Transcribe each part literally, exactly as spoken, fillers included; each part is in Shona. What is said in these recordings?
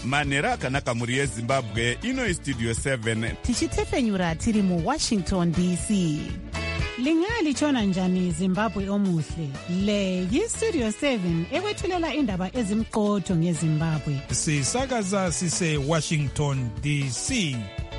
manhero akanaka mhuri yezimbabwe. Ino istudio seven tichitefenyura tiri muwashington D C. Lingalitshona njani Zimbabwe omuhle? Le yistudio seven ekwethulela indaba ezimqotho ngeZimbabwe. Sisakaza sise Washington D C.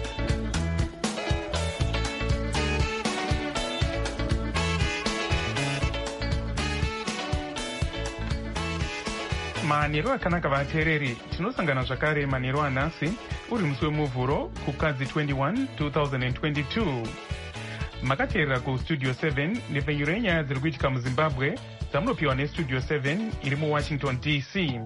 manhero akanaka vateereri, tinosangana zvakare manhero anhasi uri musi wemuvhuro kukadzi twenty-one two thousand twenty-two. Makateerera kustudio seven nepfenyuro yenyaya dziri kuitika muzimbabwe dzamunopiwa nestudio seven iri muwashington D C.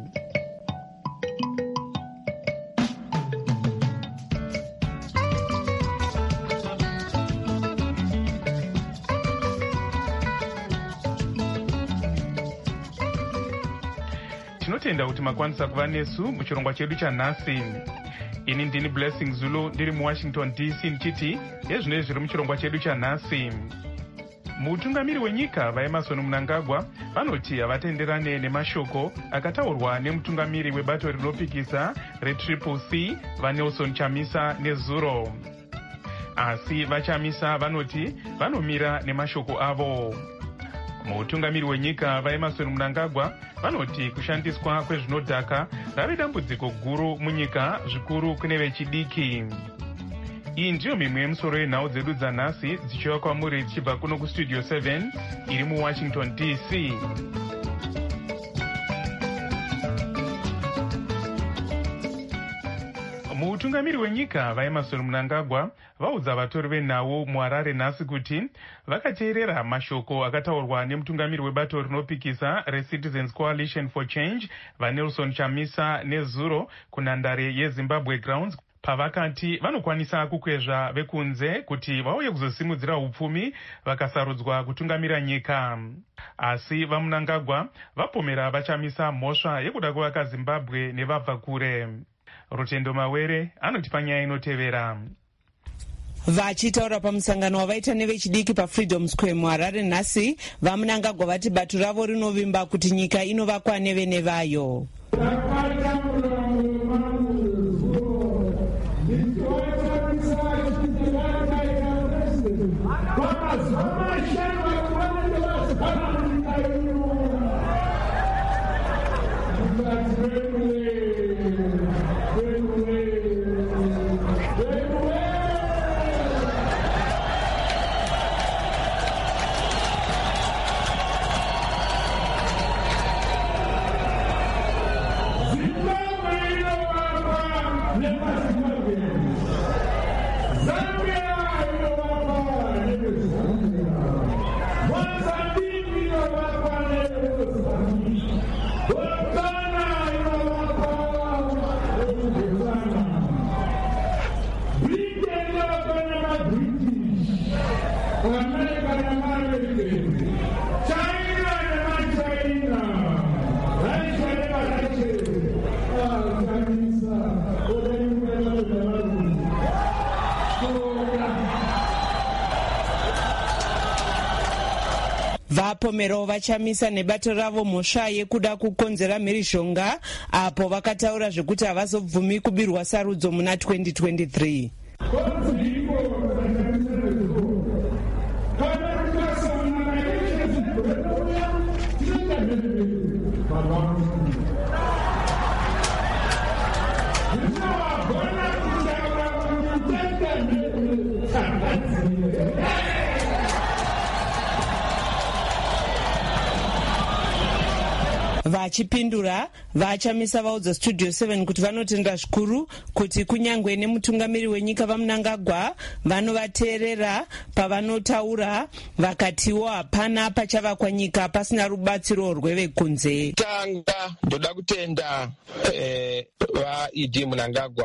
Tinotenda kuti makwanisa kuva nesu muchirongwa chedu chanhasi. Ini ndini Blessing Zulu ndiri muwashington D C ndichiti ezvinoi zviri muchirongwa chedu chanhasi. Mutungamiri wenyika vaEmmerson Mnangagwa vanoti havatenderane nemashoko akataurwa nemutungamiri webato rinopikisa retriple C vaNelson Chamisa nezuro. Asi vaChamisa vanoti vanomira nemashoko avo. Mutungamiri wenyika vaEmmerson Mnangagwa vanoti kushandiswa kwezvinodhaka rave dambudziko guru munyika, zvikuru kune vechidiki. Iyi ndiyo mimwe yemusoro yenhau dzedu dzanhasi dzichiva kwamuri dzichibva kuno kustudio seven iri muwashington D C. Mutungamiri wenyika vaEmmerson Mnangagwa vaudza vatori venhau muHarare nhasi kuti vakateerera mashoko akataurwa nemutungamiri webato rinopikisa reCitizens Coalition for Change vaNelson Chamisa nezuro kunhandare yeZimbabwe Grounds pavakati vanokwanisa kukwezva vekunze kuti vauye kuzosimudzira upfumi vakasarudzwa kutungamira nyika. Asi vaMnangagwa vapomera vaChamisa mhosva yekuda kuvaka Zimbabwe nevabva kure. Rutendo Mawere anotipa nyaya inotevera. Vachitaura pamusangano wavaita nevechidiki paFreedom Square muHarare nhasi, vaMnangagwa vati bato ravo rinovimba kuti nyika inovakwa nevene vayo. Vapomero vaChamisa nebato ravo mhosva yekuda kukonzera mhirizhonga apo vakataura zvekuti havazobvumi kubirwa sarudzo muna twenty twenty-three. Vachipindura, vaChamisa vaudza studio seven kuti vanotenda zvikuru kuti kunyangwe nemutungamiri wenyika vaMnangagwa vanovateerera pavanotaura, vakatiwo hapana pachavakwa nyika pasina rubatsiro rwevekunze. Tanga ndoda kutenda eh, vaED Mnangagwa.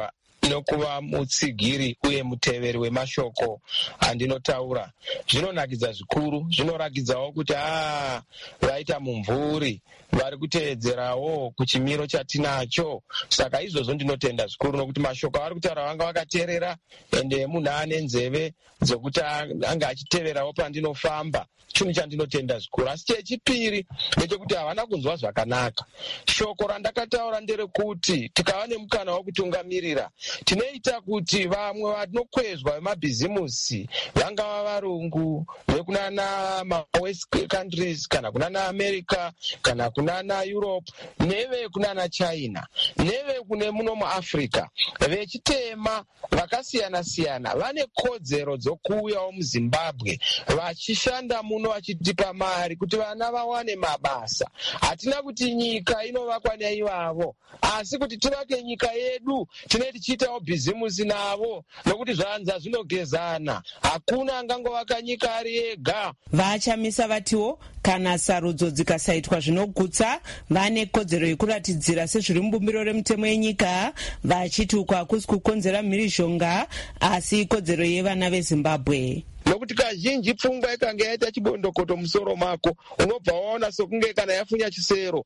nokuva mutsigiri uye muteveri wemashoko andinotaura. Zvinonakidza zvikuru, zvinorakidzawo kuti aa vaita mumvuri, vari kuteedzerawo kuchimiro chatinacho. Saka izvozvo ndinotenda zvikuru, nokuti mashoko avari kutaura vanga vakateerera, ende munhu ane nzeve dzokuti anga achiteverawo pandinofamba. Chinhu chandinotenda zvikuru. Asi chechipiri ndechekuti havana kunzwa zvakanaka. Shoko randakataura nderekuti tikava nemukana wekutungamirira, tinoita kuti vamwe vanokwezva vemabhizimusi, vangava varungu vekunana mawest countries kana kunana America kana kunana Europe neve kunana China neve kune muno muAfrica, vechitema vakasiyana siyana vane kodzero dzokuuyawo muZimbabwe vachishanda muno vachitipa mari kuti vana vawane mabasa. Hatina kuti nyika inovakwa naivavo, asi kuti tivake nyika yedu tinenge tichiitawo bhizimusi navo, nokuti zvanza zvinogezana. Hakuna angangovaka nyika ari ega. Vachamisa vatiwo kana sarudzo dzikasaitwa zvinogutsa vane kodzero yekuratidzira sezviri mubumbiro remutemo yenyika, vachiti uku hakusi kukonzera mhirizhonga asi kodzero yevana veZimbabwe. Nokuti kazhinji pfungwa ikanga yaita chibondokoto musoro mako, unobva waona sokunge kana yafunya chisero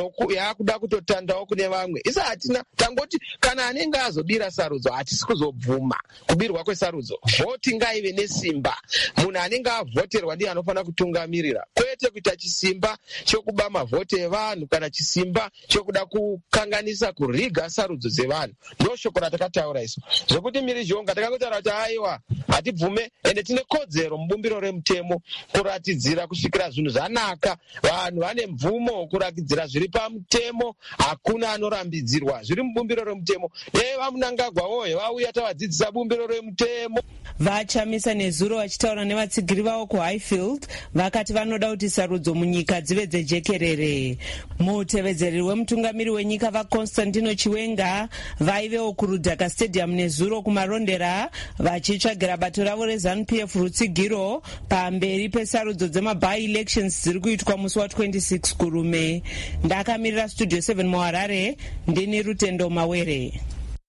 yakuda kutotandawo kune vamwe. Isa hatina, tangoti kana anenge azobira sarudzo hatisi kuzobvuma kubirwa kwesarudzo. Vhoti ngaive nesimba, munhu anenge avhoterwa ndiye anofanira kutungamirira, kwete kuita chisimba chokuba mavhoti evanhu kana chisimba chokuda kukanganisa kuriga sarudzo dzevanhu. Ndo shoko ratakataura isu, zvokuti mhirizhonga takangotaura kuti aiwa hatibvume, ende tine kodzero mubumbiro remutemo kuratidzira kusvikira zvinhu zvanaka. Vanhu vane mvumo kuratidzira zviri pamutemo, hakuna anorambidzirwa, zviri mubumbiro remutemo. Dei vamunangagwa woye vauya tavadzidzisa bumbiro remutemo. Vachamisa nezuro vachitaura nevatsigiri vavo kuHighfield vakati vanoda kuti sarudzo munyika dzive dzejekerere. Mutevedzeri wemutungamiri wenyika vaConstantino Chiwenga vaivewo kuRudhaka Stadium nezuro kumarondera vachitsvagira bato ravo reZANU-P F rutsigiro pamberi pesarudzo dzema-by-elections dziri kuitwa musi wa26 kurume. Ndakamirira Studio seven muHarare, ndini Rutendo Mawere.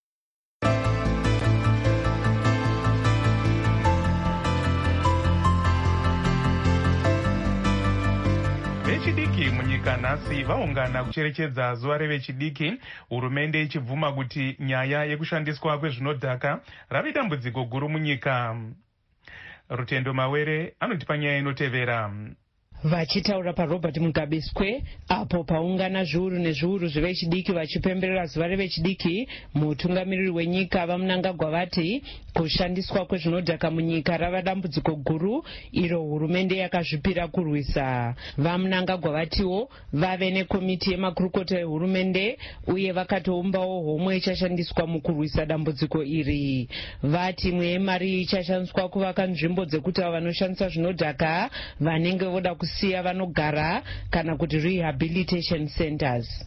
Vechidiki munyika nhasi vaungana kucherechedza zuva revechidiki, hurumende ichibvuma kuti nyaya yekushandiswa kwezvinodhaka rave dambudziko guru munyika. Rutendo Mawere anotipa nyaya inotevera. Vachitaura paRobert Mugabe Square apo paungana zviuru nezviuru zvevechidiki vachipemberera zuva revechidiki, mutungamiriri wenyika vaMnangagwa vati kushandiswa kwezvinodhaka munyika rava dambudziko guru iro hurumende yakazvipira kurwisa. VaMnangagwa vatiwo vave nekomiti yemakurukota ehurumende uye vakatoumbawo homwe ichashandiswa mukurwisa dambudziko iri. Vati imwe yemari ichashandiswa kuvaka nzvimbo dzekuti avo vanoshandisa zvinodhaka vanenge voda kusiya vanogara kana kuti rehabilitation centers.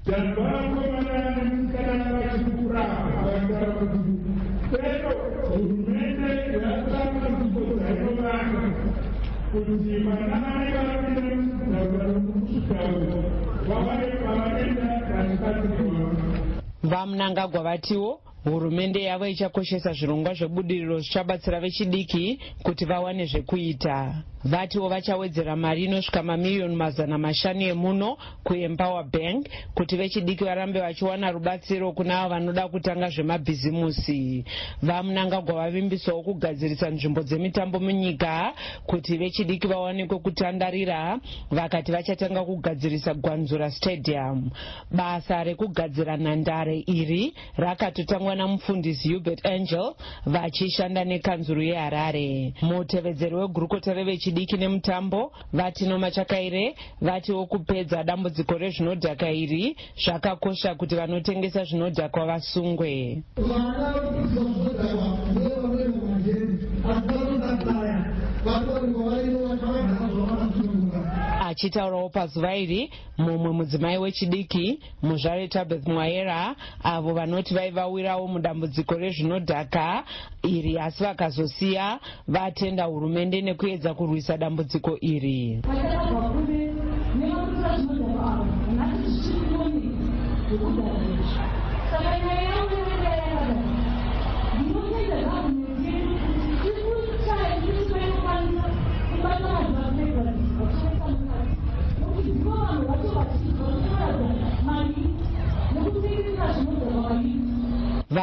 VaMnangagwa vatiwo hurumende yavo ichakoshesa zvirongwa zvebudiriro zvichabatsira vechidiki kuti vawane zvekuita. Vatiwo vachawedzera mari inosvika mamiliyoni mazana mashanu emuno kuEmpower Bank kuti vechidiki varambe vachiwana rubatsiro kuna avo vanoda kutanga zvemabhizimusi. VaMnangagwa vavimbisawo kugadzirisa nzvimbo dzemitambo munyika kuti vechidiki vawanikwe kutandarira, vakati vachatanga kugadzirisa Gwanzura Stadium. Basa rekugadzira nhandare iri rakatotangwa namufundisi Hubert Angel vachishanda nekanzuru yeHarare. Mutevedzeri wegurukota revechidiki nemutambo Vatino Machakaire vatiwo kupedza dambudziko rezvinodhaka iri zvakakosha kuti vanotengesa zvinodhakwa vasungwe. Achitaurawo pazuva iri mumwe mudzimai wechidiki muzvare Tabeth Mwaera avo vanoti vaivawirawo mudambudziko rezvinodhaka iri asi vakazosiya vatenda hurumende nekuedza kurwisa dambudziko iri.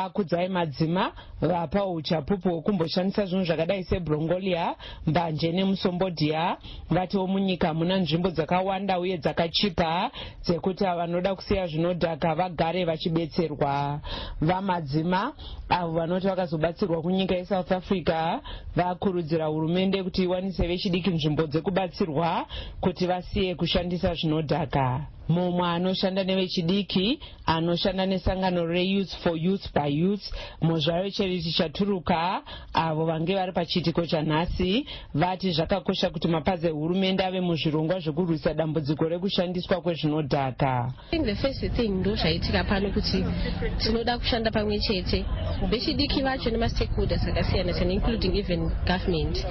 vakudzai madzima vapa uchapupu hwekumboshandisa zvinhu zvakadai sebrongolia, mbanje nemusombodhia. Vatiwo munyika muna nzvimbo dzakawanda uye dzakachipa dzekuti vanoda kusiya zvinodhaka vagare vachibetserwa. Vamadzima avo vanoti vakazobatsirwa kunyika yeSouth Africa vakurudzira hurumende kuti iwanise vechidiki nzvimbo dzekubatsirwa kuti vasiye kushandisa zvinodhaka. Mumwe anoshanda nevechidiki anoshanda nesangano reYouth for Youth by Youth muzvayo Charity Chaturuka avo vange vari pachiitiko chanhasi vati zvakakosha kuti mapazi ehurumende ave muzvirongwa zvekurwisa dambudziko rekushandiswa kwezvinodhaka. The first thing ndo zvaitika pano kuti tinoda kushanda pamwe chete vechidiki vacho nemastakeholders akasiyana siyana including even government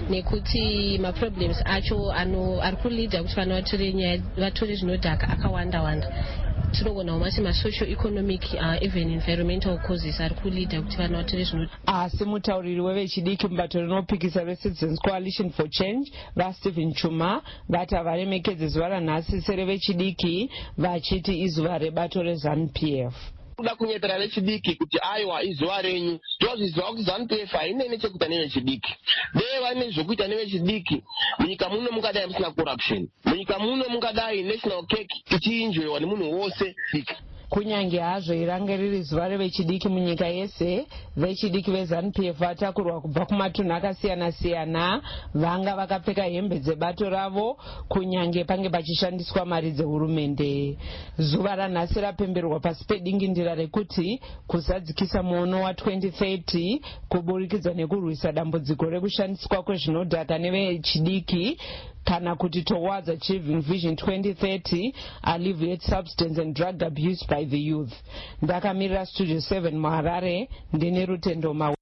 nekuti maproblems acho ano ari kulida kuti vanhu vatore zvinodhaka akawanda wanda. Tinogona umasi ma-social economic uh, even environmental causes ari kulida kuti vanhu vatore zvinodhaka. Asi mutauriri wevechidiki mubato rinopikisa veCitizens Coalition for Change vaStephen Chuma vati havaremekedze zuva ranhasi serevechidiki vachiti izuva rebato reZANU-P F. Kuda kunyepera vechidiki kuti aiwa izuva renyu ndozviziva kuti ZANU-P F haine nechekuita nevechidiki. Dei vane zvokuita nevechidiki munyika muno mungadai musina corruption, munyika muno mungadai national cake ichiinjoiwa nemunhu wose. Kunyange hazvo irange riri zuva revechidiki munyika yese, vechidiki veZANU-P F vatakurwa kubva kumatunhu akasiyana siyana vanga vakapfeka hembe dzebato ravo kunyange pange pachishandiswa mari dzehurumende. Zuva ranhasi rapemberwa pasi pedingindira rekuti kuzadzikisa muono wa-twenty thirty kuburikidza nekurwisa dambudziko rekushandiswa kwezvinodhaka nevechidiki kana kuti towards achieving vision twenty thirty, alleviate substance and drug abuse by the youth. Ndakamirira Studio seven muHarare ndine Rutendo Mawe.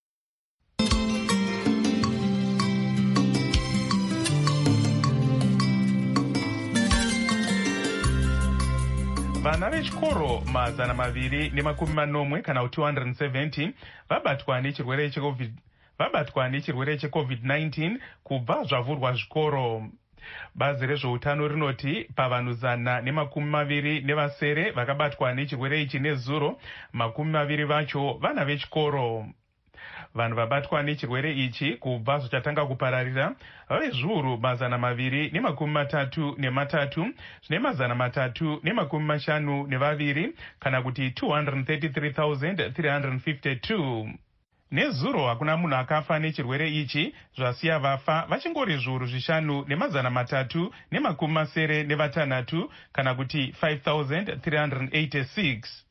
Vana vechikoro mazana maviri nemakumi manomwe kana kuti two hundred seventy vabatwa nechirwere checovid vabatwa nechirwere checovid nineteen kubva zvavhurwa zvikoro. Bazi rezveutano rinoti pavanhu zana nemakumi maviri nevasere vakabatwa nechirwere ichi nezuro, makumi maviri vacho vana vechikoro. Vanhu vabatwa nechirwere ichi kubva zvichatanga kupararira vave zviuru mazana maviri nemakumi matatu nematatu zvine mazana matatu nemakumi mashanu nevaviri kana kuti two hundred thirty-three thousand three hundred fifty-two. Nezuro hakuna munhu akafa nechirwere ichi, zvasiya vafa vachingori zviuru zvishanu nemazana matatu nemakumi masere nevatanhatu kana kuti five thousand three hundred eighty-six.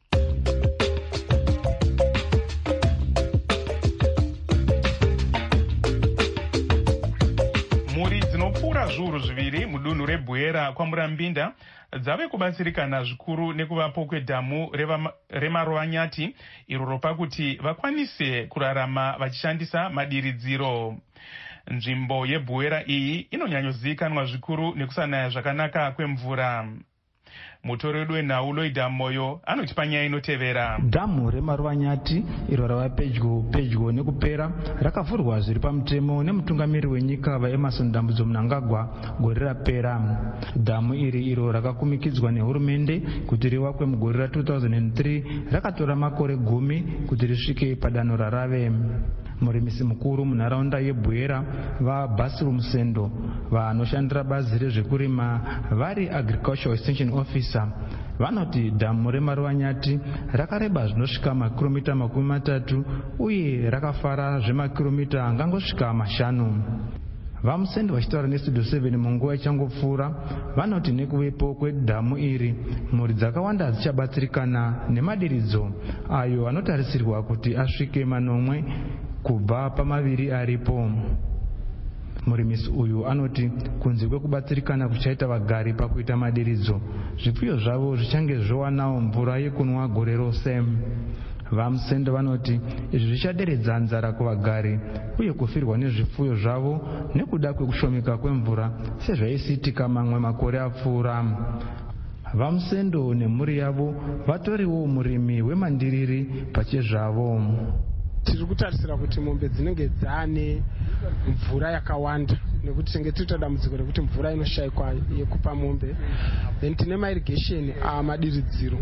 Mhuri dzinopfuura zviuru zviviri mudunhu reBwera kwaMurambinda dzave kubatsirikana zvikuru nekuvapo kwedhamu reMarwanyati iro ropa kuti vakwanise kurarama vachishandisa madiridziro. Nzvimbo yeBwera iyi inonyanyozivikanwa zvikuru nekusanaya zvakanaka kwemvura. Mutori wedu wenhau Loida Moyo anoti panyaya inotevera. Dhamu reMarwanyati iro rava pedyo pedyo nekupera rakavhurwa zviri pamutemo nemutungamiri wenyika vaEmmerson Dambudzo Mnangagwa gore rapera. Dhamu iri iro rakakumikidzwa nehurumende kuti rivakwe mugore ra two thousand three rakatora makore gumi kuti risvike padanho rarave. Murimisi mukuru munharaunda yeBwera vaBasiru Musendo vanoshandira bazi rezvekurima vari Agricultural Extension Officer vanoti dhamu reMarwanyati rakareba zvinosvika makiromita makumi matatu uye rakafara zvemakiromita angangosvika mashanu. VaMusendo vachitaura neStudio seven munguva ichangopfuura vanoti nekuvepo kwedhamu iri mhuri dzakawanda dzichabatsirikana nemadiridzo ayo anotarisirwa kuti asvike manomwe kubva pamaviri aripo. Murimisi uyu anoti kunze kwekubatsirikana kuchaita vagari pakuita madiridzo, zvipfuyo zvavo zvichange zvowanawo mvura yekunwa gore rose. VaMusendo vanoti izvi zvichaderedza nzara kuvagari uye kufirwa nezvipfuyo zvavo nekuda kwekushomeka kwemvura sezvaisitika mamwe makore apfuura. VaMusendo nemhuri yavo vatoriwo murimi wemandiriri pachezvavo. Tiri kutarisira kuti mombe dzinenge dzane mvura yakawanda nekuti tenge tiri dambudziko rekuti mvura inoshayikwa yekupa mombe. Then tine mairrigation amadiridziro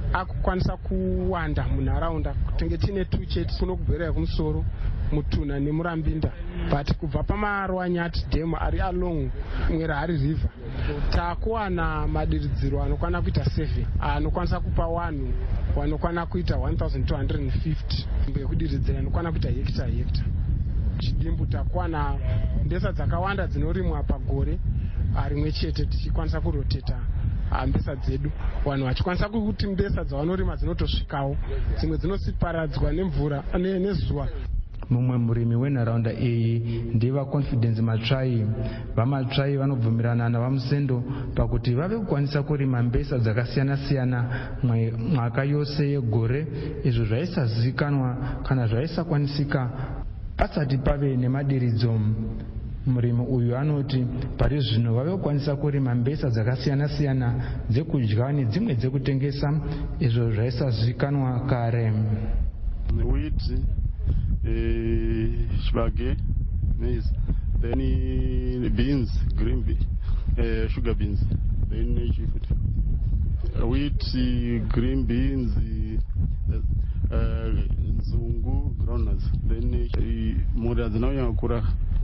akukwanisa kuwanda munharaunda. Tenge tine tu chete kuno kubhera yekumusoro Mutuna neMurambinda, but kubva pamaRwanyati dam ari along Mwerari river takuwana madiridziro anokwana kuita seven anokwanisa kupa vanhu vanokwana kuita one thousand two hundred fifty yekudiridzira anokwana kuita hekta hekta. Chidimbu takuwana mbesa dzakawanda dzinorimwa pagore rimwe chete tichikwanisa kuroteta mbesa dzedu, vanhu vachikwanisa kuti mbesa dzavanorima dzinotosvikawo, dzimwe dzinosiparadzwa nemvura nezuva. Mumwe murimi wenharaunda iyi ndiva Confidence Matsvai. VaMatsvai vanobvumirana navamusendo pakuti vave kukwanisa kurima mbesa dzakasiyana-siyana mwaka yose yegore, izvo zvaisazivikanwa kana zvaisakwanisika pasati pave nemadiridzo. Murimi uyu anoti pari zvino vave kukwanisa kurima mbesa dzakasiyana-siyana dzekudya nedzimwe dzekutengesa, izvo zvaisazivikanwa kare. Shbage, maize, then beans, green beans, uh, sugar beans, then food. Wheat, green beans, nzungu, uh, groundnuts, then mura dzinonyakura.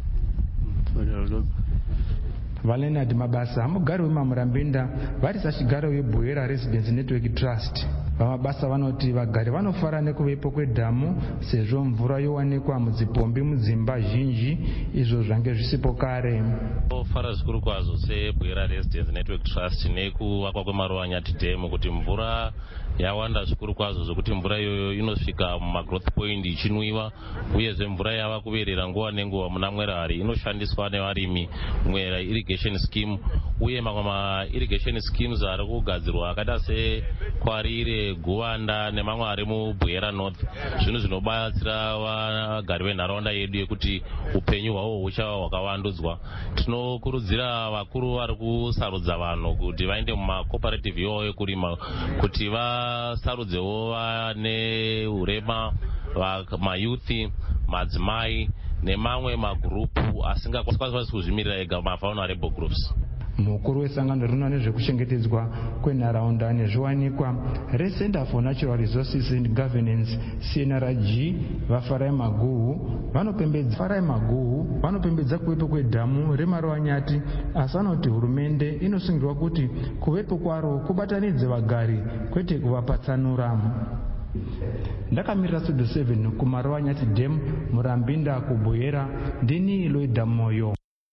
Valenard Mabasa, mugari weMurambinda, vari sachigaro weBhoera Residence Network Trust. Vamabasa vanoti vagari vanofara nekuvepo kwedhamu sezvo mvura yowanikwa mudzipombi mudzimba zhinji, izvo zvange zvisipo kare. Ofara zvikuru kwazvo seBhoera Residence Network Trust nekuvakwa kwemaRwanyati dam kuti mvura yawanda zvikuru kwazvo zvokuti mvura iyoyo inosvika mumagrowth point ichinwiwa, uyezve mvura yava kuverera nguva nenguva muna Mwerari inoshandiswa nevarimi Mwera irrigation scheme, uye mamwe ma-irrigation schemes ari kugadzirwa akada seKwarire, Guwanda nemamwe ari muBhoera North, zvinhu zvinobatsira vagari venharaunda yedu yekuti upenyu hwavo huchava hwakavandudzwa. Tinokurudzira vakuru vari kusarudza vanhu kuti vaende mumacooperative iwavo ekurima kuti vasarudzewo vane urema, mayuthi, madzimai nemamwe magurupu asingakwanisi kuzvimirira ega, ma-vulnerable groups. Mukuru wesangano rinoona nezvekuchengetedzwa kwenharaunda nezviwanikwa reCenter for Natural Resources and Governance C N R G vaFarai Maguhu vanopembedza Farai Maguhu vanopembedza kuvepo kwedhamu reMarwanyati, asi vanoti hurumende inosungirwa kuti kuvepo kwaro kubatanidze vagari kwete kuvapatsanura. Ndakamirira Studio seven kuMarwanyati dam Murambinda kuBhoera, ndini Lloyd Moyo.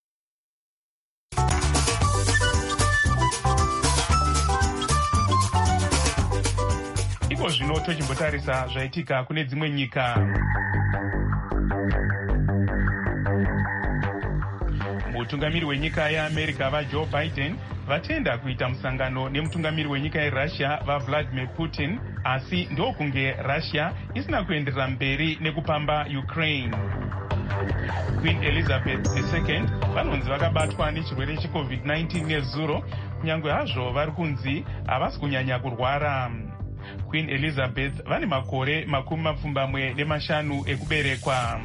Iko zvino tochimbotarisa zvaitika kune dzimwe nyika. Mutungamiri wenyika yeAmerica vaJoe Biden vatenda kuita musangano nemutungamiri wenyika yeRussia vaVladimir Putin, asi ndokunge Russia isina kuenderera mberi nekupamba Ukraine. Queen Elizabeth the second vanonzi vakabatwa nechirwere cheCovid nineteen nezuro, kunyange hazvo vari kunzi havasi kunyanya kurwara. Queen Elizabeth vane makore makumi mapfumbamwe nemashanu ekuberekwa.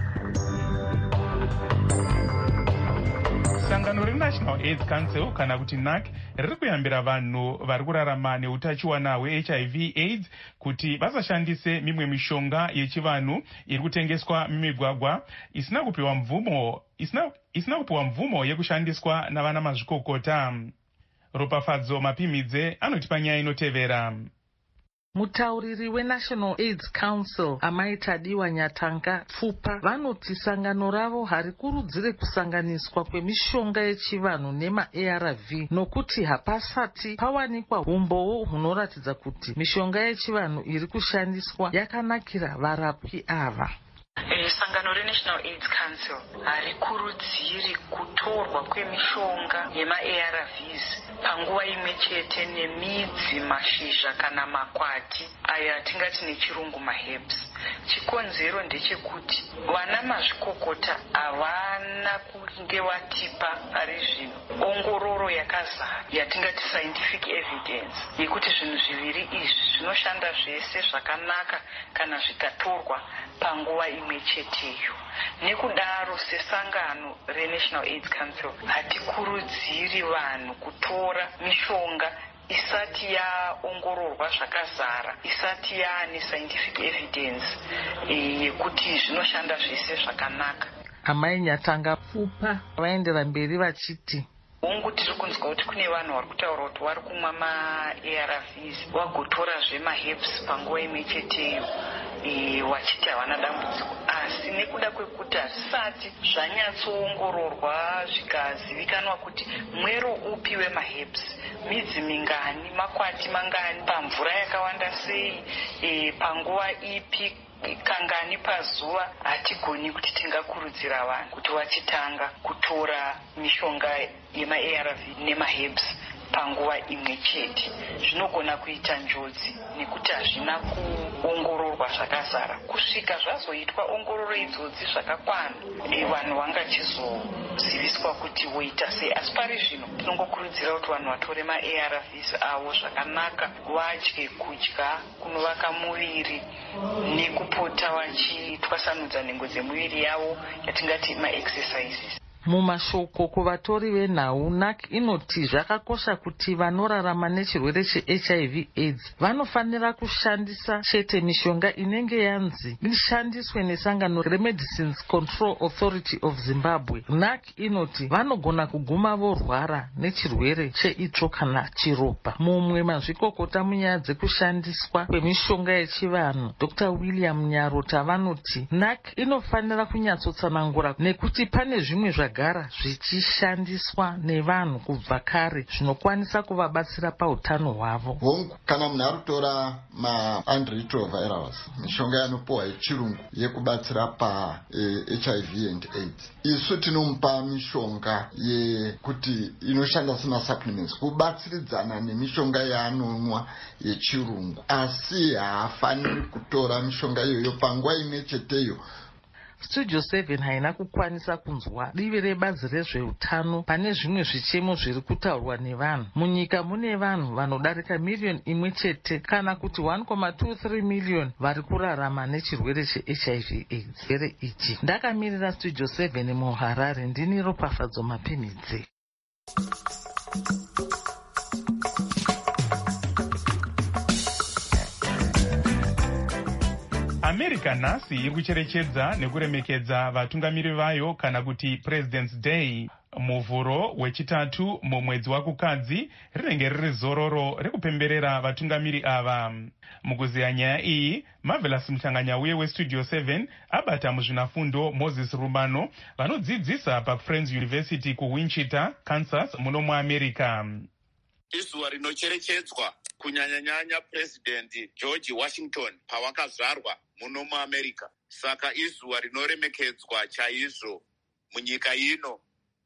Sangano reNational AIDS Council kana kuti N A C riri kuyambira vanhu vari kurarama neutachiwana hweH I V AIDS kuti vasashandise mimwe mishonga yechivanhu iri kutengeswa mimigwagwa isina kupiwa mvumo isina, isina kupiwa mvumo yekushandiswa navana mazvikokota. Ropafadzo Mapimidze anotipa nyaya inotevera. Mutauriri weNational AIDS Council Amaitadiwa Nyatanga Pfupa vanoti sangano ravo harikurudzire kusanganiswa kwemishonga yechivanhu nema-A R V nokuti hapasati pawanikwa umbowo hunoratidza kuti mishonga yechivanhu iri kushandiswa yakanakira varapwi ava. E, sangano reNational AIDS Council harikurudziri kutorwa kwemishonga yema-A R Vs panguva imwe chete nemidzi, mashizha kana makwati aya tingati nechirungu maherbs. Chikonzero ndechekuti vana mazvikokota havana kunge vatipa pari zvino ongororo yakazara yatingati scientific evidence yekuti zvinhu zviviri izvi zvinoshanda zvese zvakanaka kana zvikatorwa panguva imwe cheteyo. Nekudaro sesangano reNational AIDS Council hatikurudziri vanhu kutora mishonga isati yaongororwa zvakazara, isati yaane scientific evidence yekuti zvinoshanda zvese zvakanaka. Amai Nyatanga Pfupa vaendera mberi vachiti hongu tiri kunzwa kuti kune vanhu vari kutaura kuti vari kumwa ma-A R Vs vagotorazve ma-herbs panguva imwe cheteyo wachiti havana dambudziko, asi nekuda kwekuti hazvisati zvanyatsoongororwa zvikazivikanwa kuti mwero upi wema-herbs, midzi mingani, makwati mangani, pamvura yakawanda sei, panguva ipi, kangani pazuva, hatigoni kuti tingakurudzira vanhu kuti vachitanga kutora mishonga yema-A R V nema-herbs panguva imwe chete. Zvinogona kuita njodzi nekuti hazvina kuongororwa zvakazara. Kusvika zvazoitwa ongororo idzodzi zvakakwana, vanhu vangachizoziviswa kuti voita sei. Asi pari zvino tinongokurudzira kuti vanhu vatore ma-A R Vs avo zvakanaka, vadye kudya kunovaka muviri nekupota vachitwasanudza nhengo dzemuviri yavo yatingati ma-exercises. Mumashoko kuvatori venhau, N A C inoti zvakakosha kuti vanorarama nechirwere che-H I V AIDS vanofanira kushandisa chete mishonga inenge yanzi ishandiswe nesangano reMedicines Control Authority of Zimbabwe. N A C inoti vanogona kuguma vorwara nechirwere cheitsvo kana chiropa. Mumwe mazvikokota munyaya dzekushandiswa kwemishonga yechivanhu, Doctor William Nyarota, vanoti N A C inofanira kunyatsotsanangura nekuti pane zvimwe zvagara zvichishandiswa nevanhu kubva kare zvinokwanisa kuvabatsira pautano hwavo. Hongu, kana munhu ari kutora ma-antiretrovirals, mishonga yanopiwa yechirungu yekubatsira pa eh, H I V and AIDS, isu tinomupa mishonga yekuti inoshanda sema-supplements kubatsiridzana nemishonga yaanonwa yechirungu, asi haafaniri kutora mishonga iyoyo panguva imwe cheteyo. Studio seven haina kukwanisa kunzwa divi rebazi rezveutano pane zvimwe zvichemo zviri kutaurwa nevanhu. Munyika mune vanhu vanodarika miliyoni imwe chete kana kuti one point two three million vari kurarama nechirwere che-H I V AIDS. Chirwere ichi ndakamirira Studio seven muHarare, ndini Ropafadzo Mapimidzi. America nhasi iri kucherechedza nekuremekedza vatungamiri vayo kana kuti President's Day. Muvhuro wechitatu mumwedzi wakukadzi rinenge riri zororo rekupemberera vatungamiri ava. Mukuziya nyaya iyi, Marvelous Mhlanganyauye weStudio seven abata muzvinafundo Moses Rumano vanodzidzisa paFriends University kuWichita, Kansas, muno muAmerica. Izuva rinocherechedzwa kunyanya-nyanya President George Washington pawakazvarwa muno muAmerica. Saka izuva rinoremekedzwa chaizvo munyika ino,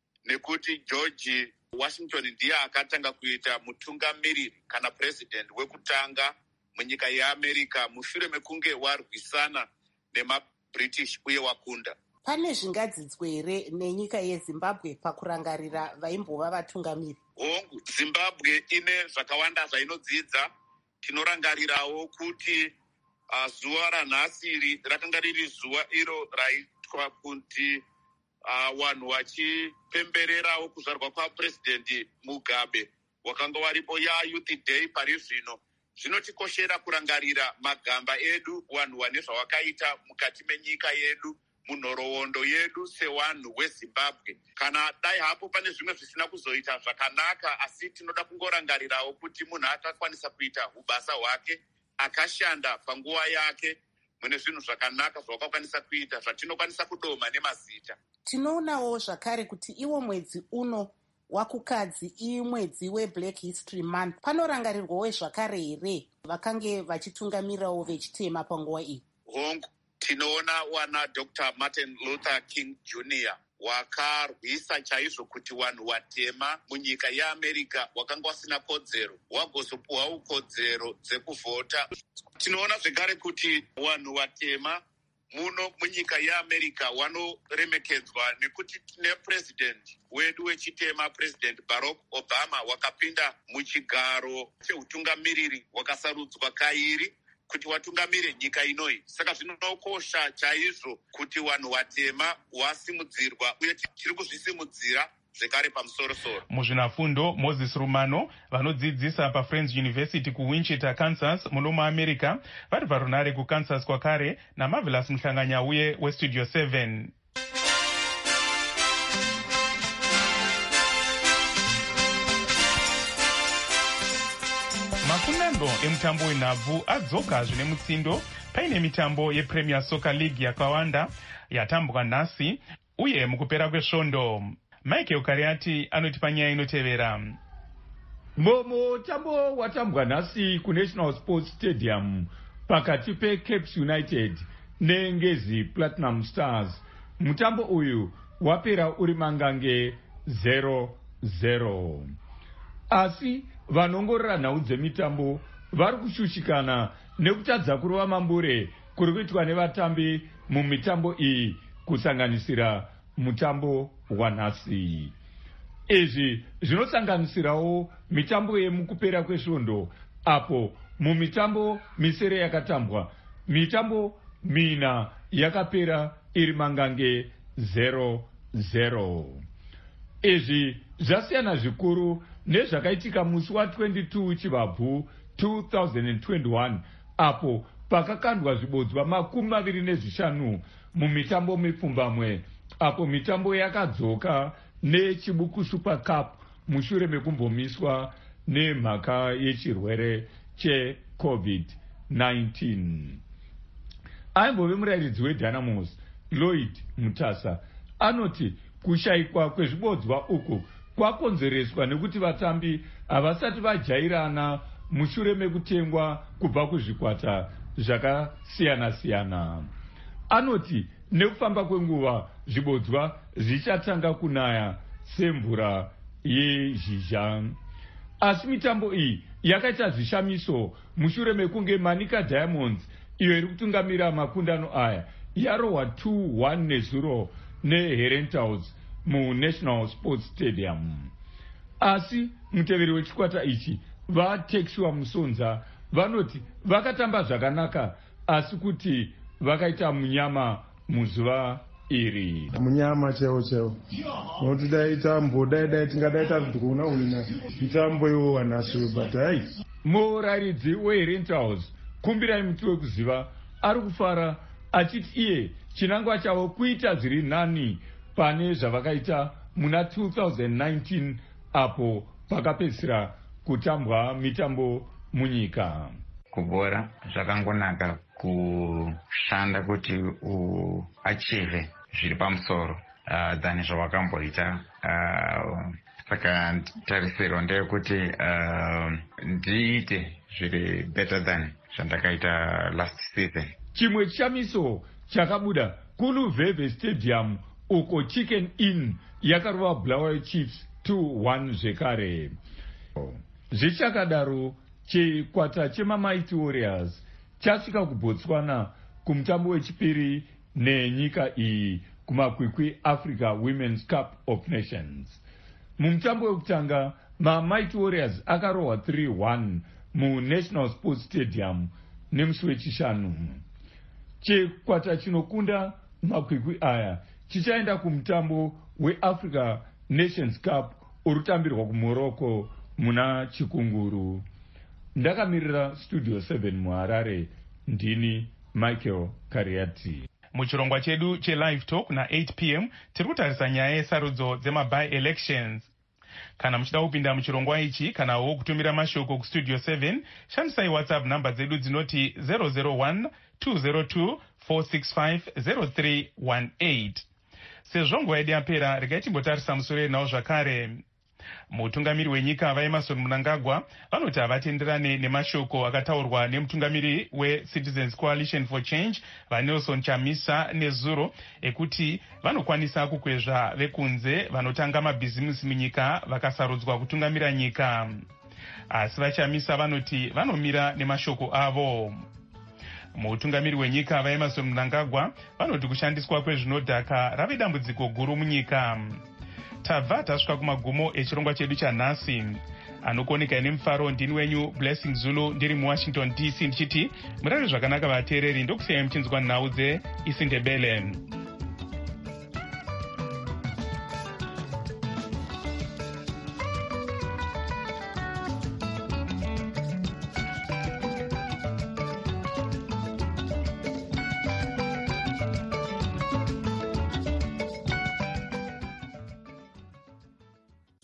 nekuti George Washington ndiye akatanga kuita mutungamiriri kana president wekutanga munyika yeAmerica mushure mekunge warwisana nemaBritish uye wakunda. Pane zvingadzidzwa here nenyika yeZimbabwe pakurangarira vaimbova vatungamiri? Hongu, Zimbabwe ine zvakawanda zvainodzidza. Tinorangarirawo kuti uh, zuva ranhasi rakanga riri zuva iro raitwa kuti uh, vanhu vachipembererawo kuzvarwa kwaPresident Mugabe wakanga waripo yaYouth Day pari zvino. Zvinotikoshera kurangarira magamba edu, vanhu vane zvavakaita mukati menyika yedu, munhoroondo yedu sevanhu weZimbabwe. Kana dai hapo pane zvimwe zvisina kuzoita zvakanaka, asi tinoda kungorangarirawo kuti munhu akakwanisa kuita ubasa hwake, akashanda panguva yake, mune zvinhu zvakanaka zvawakakwanisa kuita zvatinokwanisa kudoma nemazita. Tinoonawo zvakare kuti iwo mwedzi uno wakukadzi imwedzi weBlack History Month. Panorangarirwawo zvakare here vakange vachitungamirawo vechitema panguva iyi? Hongu, tinoona wana Doctor Martin Luther King Junior wakarwisa chaizvo kuti vanhu vatema munyika yeAmerica wakanga wasina kodzero wagozopuwa kodzero dzekuvhota. Tinoona zvekare kuti vanhu vatema muno munyika yeAmerica vanoremekedzwa nekuti tine president wedu wechitema, President Barack Obama, wakapinda muchigaro cheutungamiriri wakasarudzwa kairi kuti watungamire nyika inoi. Saka zvinokosha chaizvo kuti vanhu vatema vasimudzirwa, uye tiri kuzvisimudzira zvekare pamusorosoro. Muzvinafundo Moses Rumano vanodzidzisa paFriends University kuWinchester, Kansas muno muAmerica vari parunare kuKansas kwakare naMarvelous Muhlanganyauye weStudio seven. Mafunando emutambo wenhabvu adzoka zvine mutsindo paine mitambo yePremier Soccer League yakawanda yatambwa nhasi uye mukupera kwesvondo. Michael Kariati anotipa nyaya inotevera. Mutambo watambwa nhasi kuNational Sports Stadium pakati peCapes United neNgezi Platinum Stars. Mutambo uyu wapera uri mangange zero zero. Asi vanongorora nhau dzemitambo vari kushushikana nekutadza kurova mambure kuri kuitwa nevatambi mumitambo iyi kusanganisira mutambo wanhasi. Izvi zvinosanganisirawo mitambo yemukupera kwesvondo apo mumitambo misere yakatambwa mitambo mina yakapera iri mangange zero zero. Izvi zvasiyana zvikuru nezvakaitika musi wa22 Chivabvu two thousand twenty-one apo pakakandwa zvibodzwa makumi maviri nezvishanu mumitambo mipfumbamwe apo mitambo yakadzoka nechibuku Super Cup mushure mekumbomiswa nemhaka yechirwere cheCovid nineteen. Aimbove murairidzi weDynamos Lloyd Mutasa anoti kushayikwa kwezvibodzwa uku kwakonzereswa nekuti vatambi havasati vajairana mushure mekutengwa kubva kuzvikwata zvakasiyana-siyana. Anoti nekufamba kwenguva zvibodzwa zvichatanga kunaya semvura yezhizha. Asi mitambo iyi yakaita zvishamiso mushure mekunge Manica Diamonds iyo iri kutungamira makundano aya yarohwa two one nezuro neHerentals muNational Sports Stadium. Asi muteveri wechikwata ichi vaTexua Musonza vanoti vakatamba zvakanaka asi kuti vakaita munyama muzuva iri. Munyama cheo cheo. Nokuti dai tambo dai dai tingadai tazigona wina mitambo iwo wanhasi but hai. Murairidzi weHerentals Kumbirai Muti Wekuziva ari kufara achiti iye chinangwa chavo kuita zviri nani pane zvavakaita muna two thousand nineteen apo pakapedzisira kutambwa mitambo munyika. Kubora zvakangonaka kushanda kuti uachieve zviri pamusoro uh, than zvawakamboita. Uh, saka tarisiro ndeyekuti uh, ndiite zviri better than zvandakaita last season. Chimwe chishamiso chakabuda kuLuveve Stadium uko Chicken Inn yakarova Bulawayo Chiefs two one zvekare. Zvichakadaro chikwata chemaMighty Warriors chasvika kuBotswana kumutambo wechipiri nenyika iyi kumakwikwi Africa Women's Cup of Nations. Mumutambo wekutanga maMighty Warriors akarohwa three one muNational Sports Stadium nemusi wechishanu. Chikwata chinokunda makwikwi aya chichaenda kumutambo weAfrica Nations Cup urutambirwa kuMorocco muna chikunguru. Ndakamirira Studio seven muHarare, ndini Michael Kariati. Muchirongwa chedu che-live talk na eight p m tiri kutarisa nyaya yesarudzo dzema-by-elections. Kana muchida kupinda muchirongwa ichi kanawo kutumira mashoko kuStudio seven, shandisai WhatsApp namba dzedu dzinoti zero zero one two zero two four six five zero three one eight. Sezvo nguva yedu yapera, regai timbotarisa musoro nawo zvakare. Mutungamiri wenyika vaEmmerson Mnangagwa vanoti havatenderane nemashoko akataurwa nemutungamiri weCitizens Coalition for Change vaNelson Chamisa nezuro ekuti vanokwanisa kukwezva vekunze vanotanga mabhizimusi munyika vakasarudzwa kutungamira nyika. Asi vaChamisa vanoti vanomira nemashoko avo. Mutungamiri wenyika vaEmmerson Mnangagwa vanoti kushandiswa kwezvinodhaka rave dambudziko guru munyika. Tabva tasvika kumagumo echirongwa chedu chanhasi. Anokoneka nemufaro ndini wenyu Blessing Zulu ndiri muWashington D C ndichiti murare zvakanaka vateereri, ndokusiyai muchinzwa nhau dzeIsindebele.